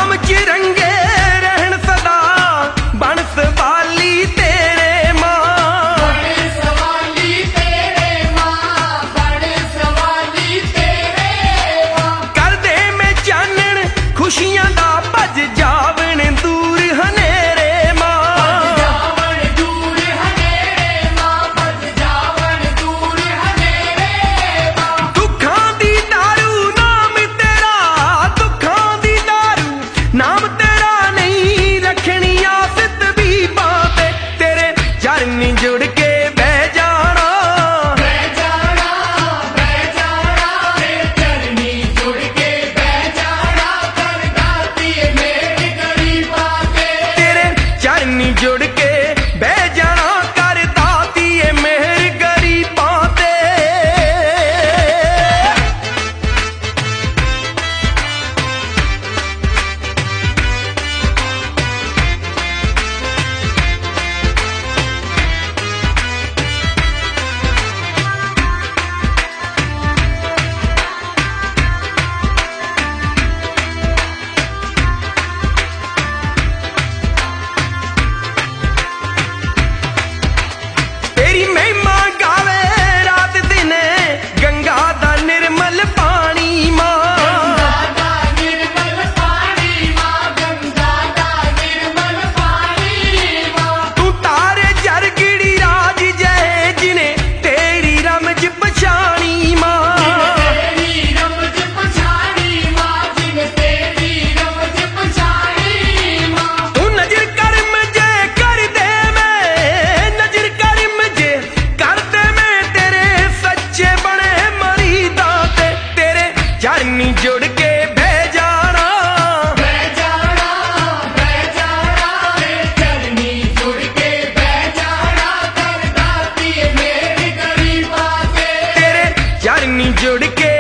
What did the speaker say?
नाम च रंगे रहन सदा बन सवाली तेरे मां, बन सवाली तेरे मां, बन सवाली तेरे मां। कर दे मैं चानन खुशियां दा भज जावन दूर हनेरे मां, भज जावन दूर हनेरे मां, भज जावन दूर हनेरे मां। दुखां दी दारू नाम तेरा, दुखां दी दारू नाम तेरा नहीं रखनी आस तबीबां ते, तेरे चरनी जुड़ के बह जाना, बह जाना, बह जाना, तेरे चरनी जुड़ के बह जाना, कर दाती मेरी गरीबां ते। तेरे चरनी जुड़ के बह जाना, कर दाती ए मेहर गरीबां ते। तेरी महिमा गावे रात दिन गंगा दा निर्मल पानी मां, गंगा दा निर्मल पानी मां, गंगा दा निर्मल पानी मां। तू तारे जरगड़ी राज जय जिने तेरी रमज पछाणी मां, तेरी रमज पछाणी मां, जिन तेरी रमज पछाणी मां। तू नजर कर मुझे कर दे मैं, नजर कर मुझे कर दे मैं, तेरे सच्चे बने मरीदां ते, तेरे चरनी जुड़ के बह जाना, बह जाना, बह जाना, तेरे चरनी जुड़ के बह जाना, कर दाती मेरी गरीबां ते। तेरे चरनी जुड़ के